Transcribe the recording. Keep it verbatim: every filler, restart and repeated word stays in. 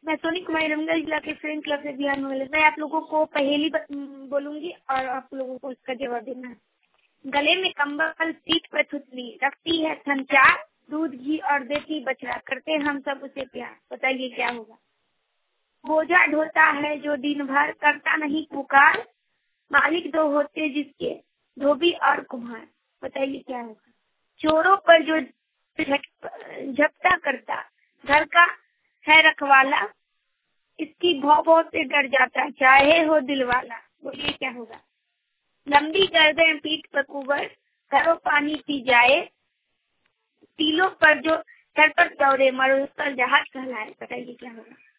मैं सोनी कुमारी रमगढ़ जिला के फ्रेंड क्लब से बिहार में। मैं आप लोगों को पहेली बोलूंगी और आप लोगों को इसका जवाब देना है। गले में कंबल, पीठ पर थुतली, रखती है संचार, दूध घी और देती बछड़ा, करते हम सब उसे प्यार। बताइए क्या होगा। बोझा ढोता है जो दिन भर, करता नहीं पुकार, मालिक दो होते जिसके, धोबी और कुम्हार। बताइए क्या होगा। चोरों पर जो झपटा करता, घर का है रखवाला, इसकी भौ भौ से डर जाता, चाहे हो दिलवाला। बोलिए क्या होगा। लंबी गर्दन, पीठ पर कुबर, घरों पानी पी जाए, टीलों पर जो सर पर दौड़े, मरो उस पर जहाज कहलाए। बताइए क्या होगा।